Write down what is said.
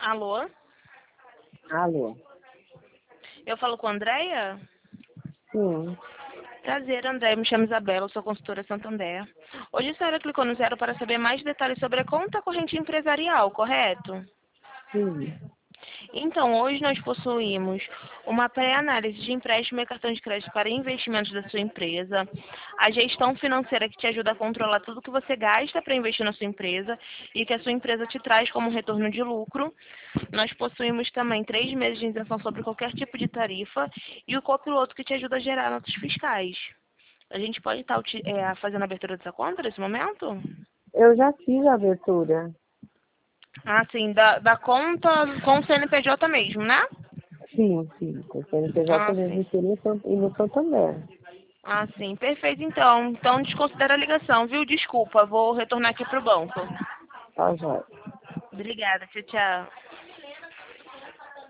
Alô? Alô? Eu falo com a Andréia? Sim, Prazer, Andréia. Me chamo Isabela, sou consultora Santander. Hoje a senhora clicou no zero para saber mais detalhes sobre a conta corrente empresarial, correto? sim. Então, hoje nós possuímos uma pré-análise de empréstimo e cartão de crédito para investimentos da sua empresa, a gestão financeira que te ajuda a controlar tudo que você gasta para investir na sua empresa e que a sua empresa te traz como retorno de lucro. Nós possuímos também 3 meses de isenção sobre qualquer tipo de tarifa e o copiloto que te ajuda a gerar notas fiscais. A gente pode estar fazendo a abertura dessa conta nesse momento? Eu já fiz a abertura. Ah, sim, da conta com o CNPJ mesmo, né? Sim, sim. Com o CNPJ Ah, mesmo sim. aqui e no Santander. Ah, sim. Perfeito, então. Então desconsidera a ligação, viu? Desculpa, vou retornar aqui pro banco. Tá, joia. Obrigada, tchau, tchau.